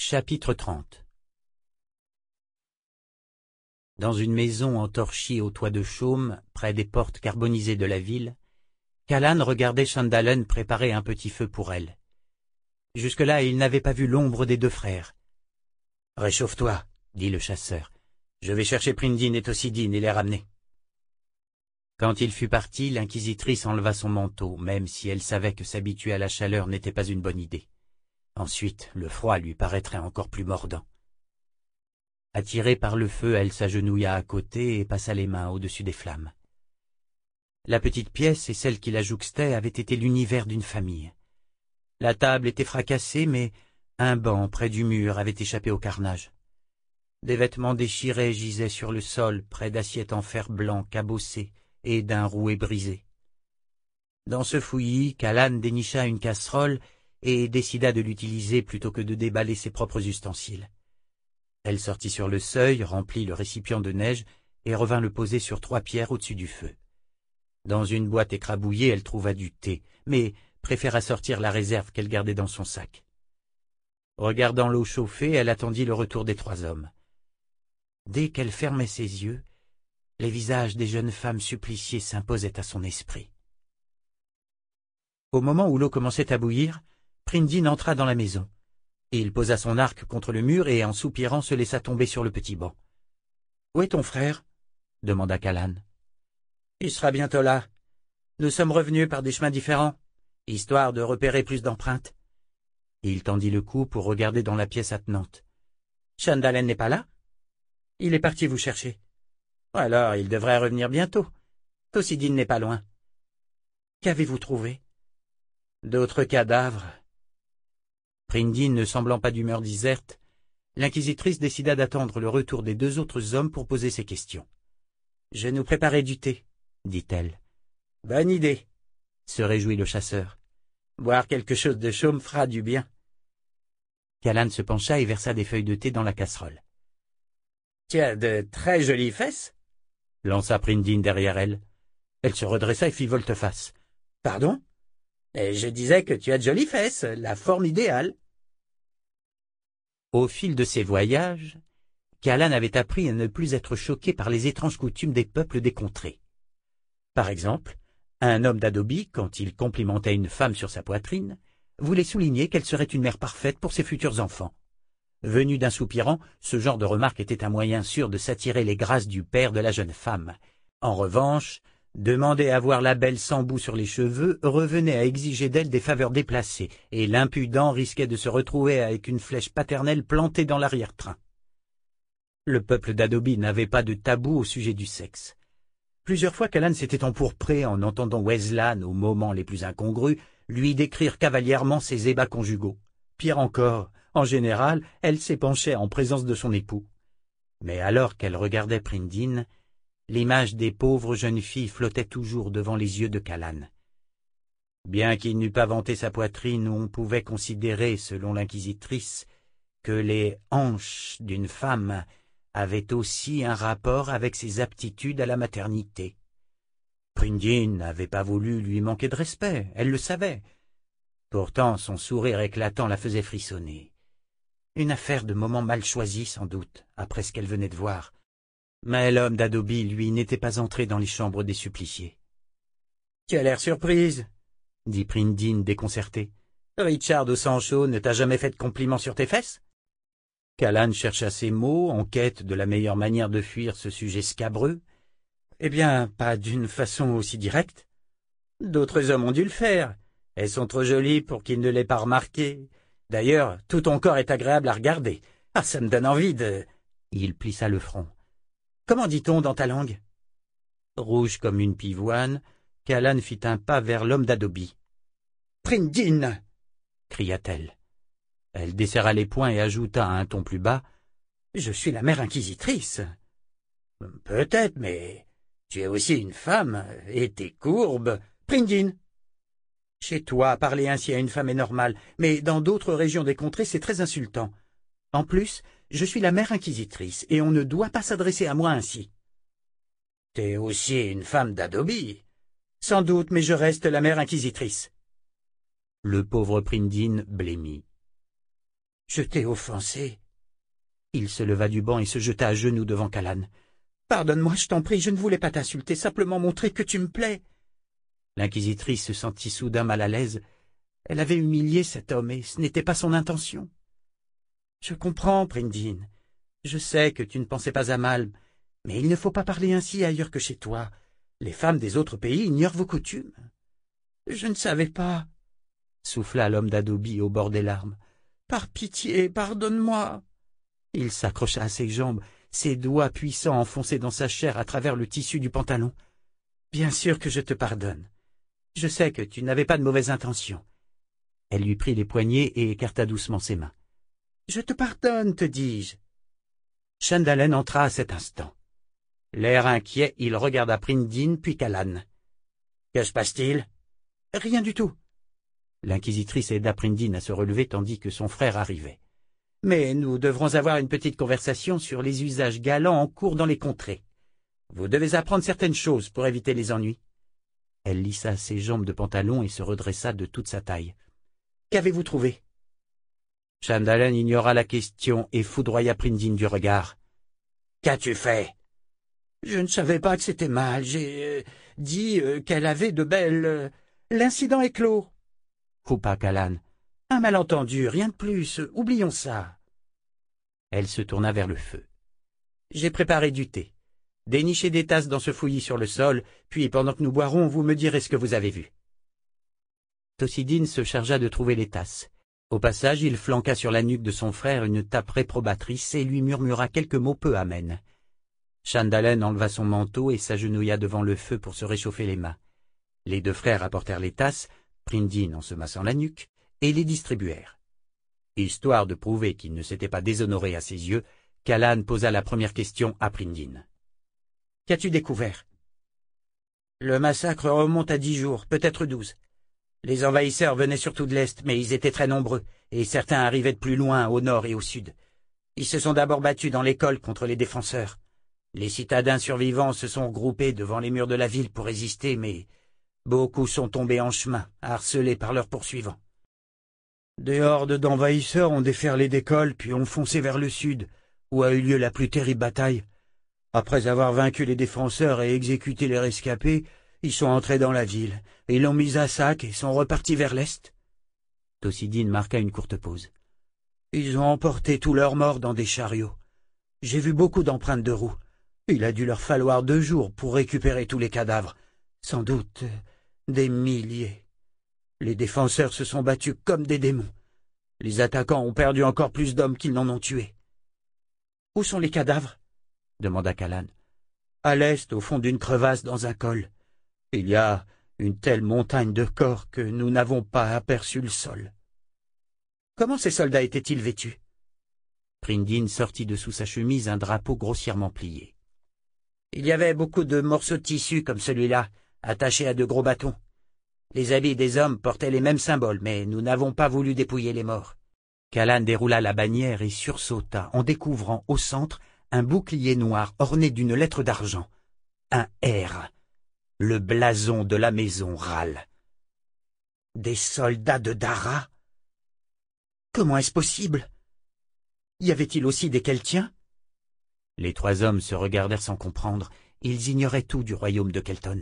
Chapitre 30. Dans une maison entorchie au toit de chaume, près des portes carbonisées de la ville, Callan regardait Shandalen préparer un petit feu pour elle. Jusque-là, il n'avait pas vu l'ombre des deux frères. « Réchauffe-toi, » dit le chasseur. « Je vais chercher Prindin et Tossidin et les ramener. » Quand il fut parti, l'inquisitrice enleva son manteau, même si elle savait que s'habituer à la chaleur n'était pas une bonne idée. Ensuite, le froid lui paraîtrait encore plus mordant. Attirée par le feu, elle s'agenouilla à côté et passa les mains au-dessus des flammes. La petite pièce et celle qui la jouxtait avaient été l'univers d'une famille. La table était fracassée, mais un banc près du mur avait échappé au carnage. Des vêtements déchirés gisaient sur le sol, près d'assiettes en fer blanc cabossées et d'un rouet brisé. Dans ce fouillis, Callan dénicha une casserole et décida de l'utiliser plutôt que de déballer ses propres ustensiles. Elle sortit sur le seuil, remplit le récipient de neige et revint le poser sur 3 pierres au-dessus du feu. Dans une boîte écrabouillée, elle trouva du thé, mais préféra sortir la réserve qu'elle gardait dans son sac. Regardant l'eau chauffée, elle attendit le retour des 3 hommes. Dès qu'elle fermait ses yeux, les visages des jeunes femmes suppliciées s'imposaient à son esprit. Au moment où l'eau commençait à bouillir, Prindin entra dans la maison. Il posa son arc contre le mur et, en soupirant, se laissa tomber sur le petit banc. « Où est ton frère » demanda Callan. « Il sera bientôt là. Nous sommes revenus par des chemins différents, histoire de repérer plus d'empreintes. » Il tendit le cou pour regarder dans la pièce attenante. « Shandalen n'est pas là ? Il est parti vous chercher. Alors, il devrait revenir bientôt. Tossidin n'est pas loin. Qu'avez-vous trouvé ? D'autres cadavres. » Prindin ne semblant pas d'humeur déserte, l'inquisitrice décida d'attendre le retour des 2 autres hommes pour poser ses questions. « Je nous préparais du thé, » dit-elle. « Bonne idée, » se réjouit le chasseur. « Boire quelque chose de chaud me fera du bien. » Callan se pencha et versa des feuilles de thé dans la casserole. « Tu as de très jolies fesses » lança Prindin derrière elle. Elle se redressa et fit volte-face. « Pardon ? Et je disais que tu as de jolies fesses, la forme idéale. » Au fil de ses voyages, Callan avait appris à ne plus être choqué par les étranges coutumes des peuples des contrées. Par exemple, un homme d'Adobe, quand il complimentait une femme sur sa poitrine, voulait souligner qu'elle serait une mère parfaite pour ses futurs enfants. Venu d'un soupirant, ce genre de remarque était un moyen sûr de s'attirer les grâces du père de la jeune femme. En revanche, demander à voir la belle sans bout sur les cheveux revenait à exiger d'elle des faveurs déplacées, et l'impudent risquait de se retrouver avec une flèche paternelle plantée dans l'arrière-train. Le peuple d'Adobe n'avait pas de tabou au sujet du sexe. Plusieurs fois Callan s'était empourpré en entendant Weslan, aux moments les plus incongrus, lui décrire cavalièrement ses ébats conjugaux. Pire encore, en général, elle s'épanchait en présence de son époux. Mais alors qu'elle regardait Prindin, l'image des pauvres jeunes filles flottait toujours devant les yeux de Callan. Bien qu'il n'eût pas vanté sa poitrine, on pouvait considérer, selon l'inquisitrice, que les hanches d'une femme avaient aussi un rapport avec ses aptitudes à la maternité. Prindin n'avait pas voulu lui manquer de respect, elle le savait. Pourtant, son sourire éclatant la faisait frissonner. Une affaire de moment mal choisi, sans doute, après ce qu'elle venait de voir. Mais l'homme d'Adobe, lui, n'était pas entré dans les chambres des suppliciés. « Tu as l'air surprise, » dit Prindin déconcerté. « Richard au sang chaud ne t'a jamais fait de compliments sur tes fesses ?» Callan chercha ses mots, en quête de la meilleure manière de fuir ce sujet scabreux. « Eh bien, pas d'une façon aussi directe. D'autres hommes ont dû le faire. Elles sont trop jolies pour qu'ils ne l'aient pas remarqué. D'ailleurs, tout ton corps est agréable à regarder. Ah, ça me donne envie de... » Il plissa le front. « Comment dit-on dans ta langue ?» Rouge comme une pivoine, Callan fit un pas vers l'homme d'Adobe. « Prindin !» cria-t-elle. Elle desserra les poings et ajouta à un ton plus bas. « Je suis la mère inquisitrice. »« Peut-être, mais tu es aussi une femme, et t'es courbe. Prindin !»« Chez toi, parler ainsi à une femme est normal, mais dans d'autres régions des contrées, c'est très insultant. En plus, je suis la mère inquisitrice, et on ne doit pas s'adresser à moi ainsi. »« T'es aussi une femme d'Adobe. »« Sans doute, mais je reste la mère inquisitrice. » Le pauvre Prindin blêmit. Je t'ai offensé. Il se leva du banc et se jeta à genoux devant Callan. Pardonne-moi, je t'en prie, je ne voulais pas t'insulter, simplement montrer que tu me plais. L'inquisitrice se sentit soudain mal à l'aise. Elle avait humilié cet homme et ce n'était pas son intention. Je comprends, Pryndin. Je sais que tu ne pensais pas à mal, mais il ne faut pas parler ainsi ailleurs que chez toi. Les femmes des autres pays ignorent vos coutumes. Je ne savais pas, souffla l'homme d'Adobe au bord des larmes. Par pitié, pardonne-moi. Il s'accrocha à ses jambes, ses doigts puissants enfoncés dans sa chair à travers le tissu du pantalon. Bien sûr que je te pardonne. Je sais que tu n'avais pas de mauvaises intentions. Elle lui prit les poignets et écarta doucement ses mains. Je te pardonne, te dis-je. Shandalen entra à cet instant. L'air inquiet, il regarda Pryndin puis Callan. Que se passe-t-il? Rien du tout. L'inquisitrice aida Pryndin à se relever tandis que son frère arrivait. Mais nous devrons avoir une petite conversation sur les usages galants en cours dans les contrées. Vous devez apprendre certaines choses pour éviter les ennuis. Elle lissa ses jambes de pantalon et se redressa de toute sa taille. Qu'avez-vous trouvé? Shandalen ignora la question et foudroya Pryndin du regard. Qu'as-tu fait? Je ne savais pas que c'était mal. J'ai dit qu'elle avait de belles... L'incident est clos. Coupa Callan. Un malentendu, rien de plus. Oublions ça. Elle se tourna vers le feu. J'ai préparé du thé. Dénichez des tasses dans ce fouillis sur le sol, puis pendant que nous boirons, vous me direz ce que vous avez vu. Tosidine se chargea de trouver les tasses. Au passage, il flanqua sur la nuque de son frère une tape réprobatrice et lui murmura quelques mots peu amènes. Shandalen enleva son manteau et s'agenouilla devant le feu pour se réchauffer les mains. Les deux frères apportèrent les tasses, Pryndin en se massant la nuque, et les distribuèrent. Histoire de prouver qu'il ne s'était pas déshonoré à ses yeux, Callan posa la première question à Pryndin. « Qu'as-tu découvert ?» Le massacre remonte à 10 jours, peut-être 12. Les envahisseurs venaient surtout de l'Est, mais ils étaient très nombreux, et certains arrivaient de plus loin, au nord et au sud. Ils se sont d'abord battus dans l'école contre les défenseurs. Les citadins survivants se sont regroupés devant les murs de la ville pour résister, mais beaucoup sont tombés en chemin, harcelés par leurs poursuivants. Des hordes d'envahisseurs ont déferlé d'écoles, puis ont foncé vers le sud, où a eu lieu la plus terrible bataille. Après avoir vaincu les défenseurs et exécuté les rescapés, ils sont entrés dans la ville, ils l'ont mise à sac et sont repartis vers l'est. Tosidine marqua une courte pause. Ils ont emporté tous leurs morts dans des chariots. J'ai vu beaucoup d'empreintes de roues. Il a dû leur falloir 2 jours pour récupérer tous les cadavres. Sans doute des milliers. Les défenseurs se sont battus comme des démons. Les attaquants ont perdu encore plus d'hommes qu'ils n'en ont tués. « Où sont les cadavres ?» demanda Callan. « À l'est, au fond d'une crevasse dans un col. Il y a une telle montagne de corps que nous n'avons pas aperçu le sol. » Comment ces soldats étaient-ils vêtus? Pryndin sortit de sous sa chemise un drapeau grossièrement plié. Il y avait beaucoup de morceaux de tissu comme celui-là, attachés à de gros bâtons. Les habits des hommes portaient les mêmes symboles, mais nous n'avons pas voulu dépouiller les morts. Callan déroula la bannière et sursauta en découvrant au centre un bouclier noir orné d'une lettre d'argent. Un R. Le blason de la maison Ral. Des soldats de Dara? Comment est-ce possible? Y avait-il aussi des Keltiens? Les 3 hommes se regardèrent sans comprendre. Ils ignoraient tout du royaume de Kelton.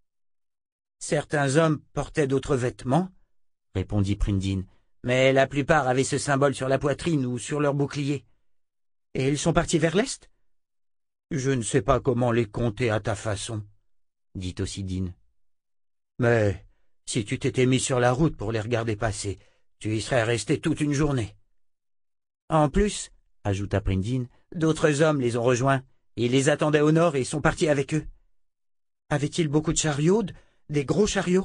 Certains hommes portaient d'autres vêtements, répondit Pryndin, mais la plupart avaient ce symbole sur la poitrine ou sur leur bouclier. Et ils sont partis vers l'est? Je ne sais pas comment les compter à ta façon, dit Tosidine. Mais si tu t'étais mis sur la route pour les regarder passer, tu y serais resté toute une journée. En plus, ajouta Pryndin, d'autres hommes les ont rejoints. Ils les attendaient au nord et sont partis avec eux. Avait-il beaucoup de chariots, des gros chariots?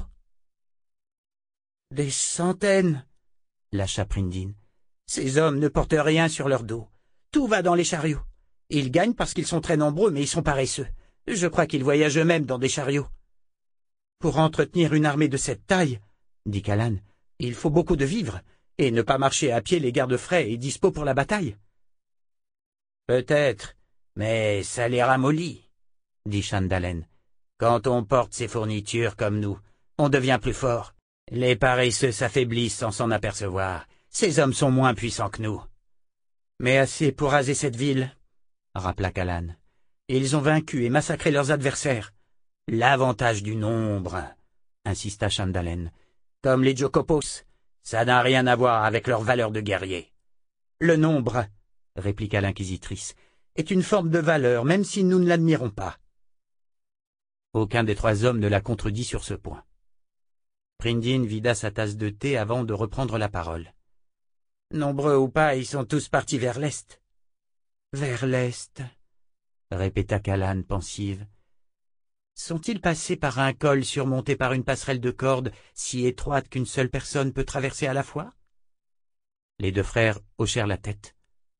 Des centaines, lâcha Pryndin. Ces hommes ne portent rien sur leur dos. Tout va dans les chariots. Ils gagnent parce qu'ils sont très nombreux, mais ils sont paresseux. Je crois qu'ils voyagent eux-mêmes dans des chariots. Pour entretenir une armée de cette taille, dit Callan, il faut beaucoup de vivres, et ne pas marcher à pied les gardes frais et dispos pour la bataille. Peut-être, mais ça les ramollit, dit Shandalen. Quand on porte ces fournitures comme nous, on devient plus fort. Les paresseux s'affaiblissent sans s'en apercevoir. Ces hommes sont moins puissants que nous. Mais assez pour raser cette ville, rappela Callan. Ils ont vaincu et massacré leurs adversaires. L'avantage du nombre, insista Chandalen. Comme les Jokopos, ça n'a rien à voir avec leur valeur de guerrier. Le nombre, répliqua l'inquisitrice, est une forme de valeur, même si nous ne l'admirons pas. Aucun des trois hommes ne la contredit sur ce point. Pryndin vida sa tasse de thé avant de reprendre la parole. Nombreux ou pas, ils sont tous partis vers l'est. Vers l'est, répéta Callan pensive. Sont-ils passés par un col surmonté par une passerelle de cordes si étroite qu'une seule personne peut traverser à la fois? Les deux frères hochèrent la tête.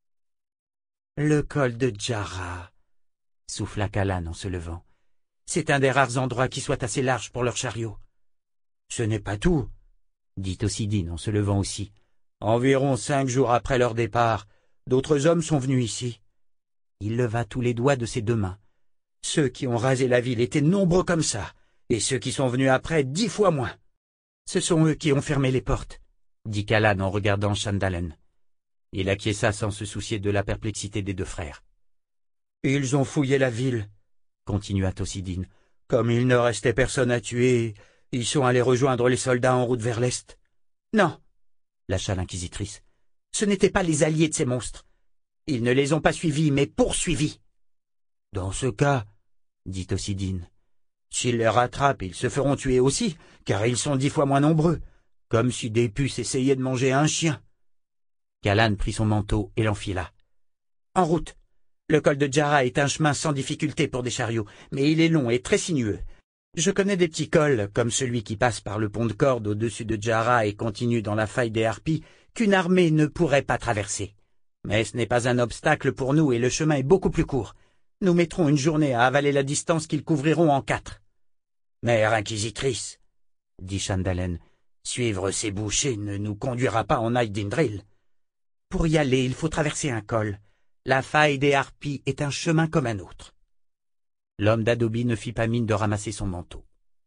Le col de Djara, souffla Callan en se levant. C'est un des rares endroits qui soit assez large pour leurs chariots. Ce n'est pas tout, dit Osidine en se levant aussi. Environ 5 jours après leur départ, d'autres hommes sont venus ici. Il leva tous les doigts de ses deux mains. Ceux qui ont rasé la ville étaient nombreux comme ça, et ceux qui sont venus après 10 fois moins. Ce sont eux qui ont fermé les portes, dit Callan en regardant Chandalen. Il acquiesça sans se soucier de la perplexité des deux frères. Ils ont fouillé la ville, continua Osidine. Comme il ne restait personne à tuer, ils sont allés rejoindre les soldats en route vers l'est. Non, lâcha l'inquisitrice. Ce n'étaient pas les alliés de ces monstres. Ils ne les ont pas suivis, mais poursuivis. Dans ce cas, dit Osidine, s'ils les rattrapent, ils se feront tuer aussi, car ils sont 10 fois moins nombreux, comme si des puces essayaient de manger un chien. Callan prit son manteau et l'enfila. En route. Le col de Djara est un chemin sans difficulté pour des chariots, mais il est long et très sinueux. Je connais des petits cols, comme celui qui passe par le pont de corde au-dessus de Djara et continue dans la faille des Harpies, qu'une armée ne pourrait pas traverser. Mais ce n'est pas un obstacle pour nous et le chemin est beaucoup plus court. Nous mettrons une journée à avaler la distance qu'ils couvriront en 4. Mère inquisitrice, dit Chandalen, suivre ces bouchers ne nous conduira pas en Aïdindril. Pour y aller, il faut traverser un col. La faille des Harpies est un chemin comme un autre. L'homme d'Adobe ne fit pas mine de ramasser son manteau.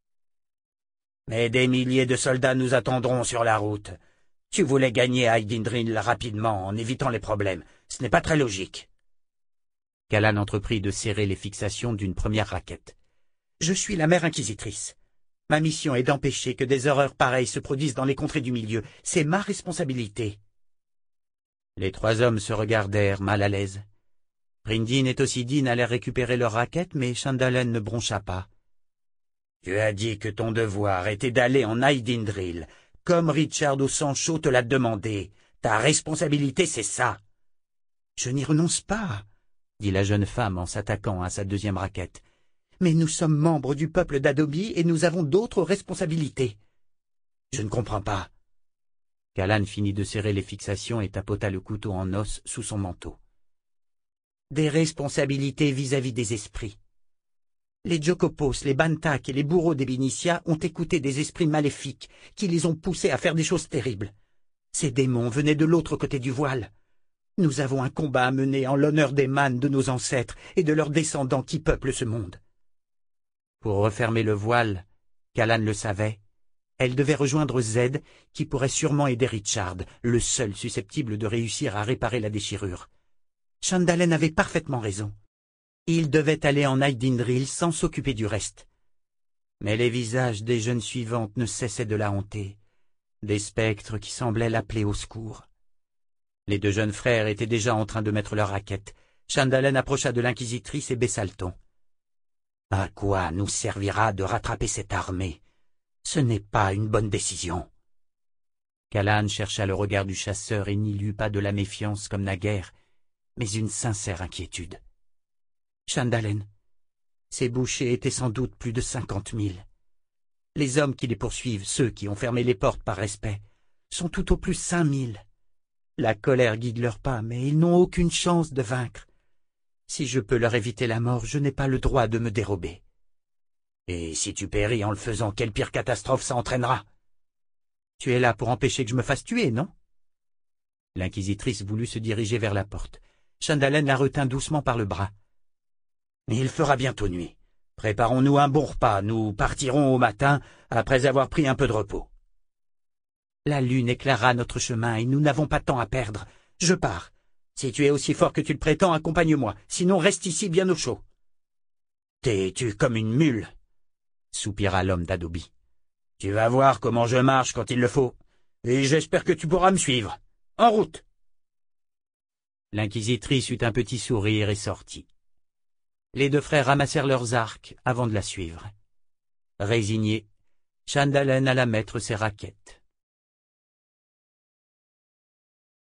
Mais des milliers de soldats nous attendront sur la route. Tu voulais gagner Aïdindril rapidement en évitant les problèmes. Ce n'est pas très logique. Callan entreprit de serrer les fixations d'une première raquette. Je suis la mère inquisitrice. Ma mission est d'empêcher que des horreurs pareilles se produisent dans les contrées du milieu. C'est ma responsabilité. Les trois hommes se regardèrent mal à l'aise. Pryndin et Osidine allèrent récupérer leurs raquettes, mais Chandalen ne broncha pas. Tu as dit que ton devoir était d'aller en Aïdindril, comme Richard au sang chaud te l'a demandé. Ta responsabilité, c'est ça. Je n'y renonce pas, dit la jeune femme en s'attaquant à sa deuxième raquette. Mais nous sommes membres du peuple d'Adobe et nous avons d'autres responsabilités. Je ne comprends pas. Callan finit de serrer les fixations et tapota le couteau en os sous son manteau. Des responsabilités vis-à-vis des esprits. Les Jokopos, les Bantak et les bourreaux des Benicia ont écouté des esprits maléfiques qui les ont poussés à faire des choses terribles. Ces démons venaient de l'autre côté du voile. Nous avons un combat à mener en l'honneur des mânes de nos ancêtres et de leurs descendants qui peuplent ce monde. Pour refermer le voile, Callan le savait, elle devait rejoindre Z, qui pourrait sûrement aider Richard, le seul susceptible de réussir à réparer la déchirure. Chandalen avait parfaitement raison. Il devait aller en Aïdindril sans s'occuper du reste. Mais les visages des jeunes suivantes ne cessaient de la hanter, des spectres qui semblaient l'appeler au secours. Les deux jeunes frères étaient déjà en train de mettre leurs raquettes. Chandalen approcha de l'inquisitrice et baissa le ton. « À quoi nous servira de rattraper cette armée? Ce n'est pas une bonne décision. » Callan chercha le regard du chasseur et n'y lut pas de la méfiance comme naguère, mais une sincère inquiétude. Chandalen, ces bouchers étaient sans doute plus de 50 000. Les hommes qui les poursuivent, ceux qui ont fermé les portes par respect, sont tout au plus 5 000. La colère guide leurs pas, mais ils n'ont aucune chance de vaincre. Si je peux leur éviter la mort, je n'ai pas le droit de me dérober. Et si tu péris en le faisant, quelle pire catastrophe ça entraînera? Tu es là pour empêcher que je me fasse tuer, non? L'inquisitrice voulut se diriger vers la porte. Chandalen la retint doucement par le bras. Il fera bientôt nuit. Préparons-nous un bon repas, nous partirons au matin après avoir pris un peu de repos. La lune éclairera notre chemin et nous n'avons pas de temps à perdre. Je pars. Si tu es aussi fort que tu le prétends, accompagne-moi, sinon reste ici bien au chaud. T'es-tu comme une mule, soupira l'homme d'Adobe. Tu vas voir comment je marche quand il le faut, et j'espère que tu pourras me suivre. En route! L'inquisitrice eut un petit sourire et sortit. Les deux frères ramassèrent leurs arcs avant de la suivre. Résigné, Chandalen alla mettre ses raquettes.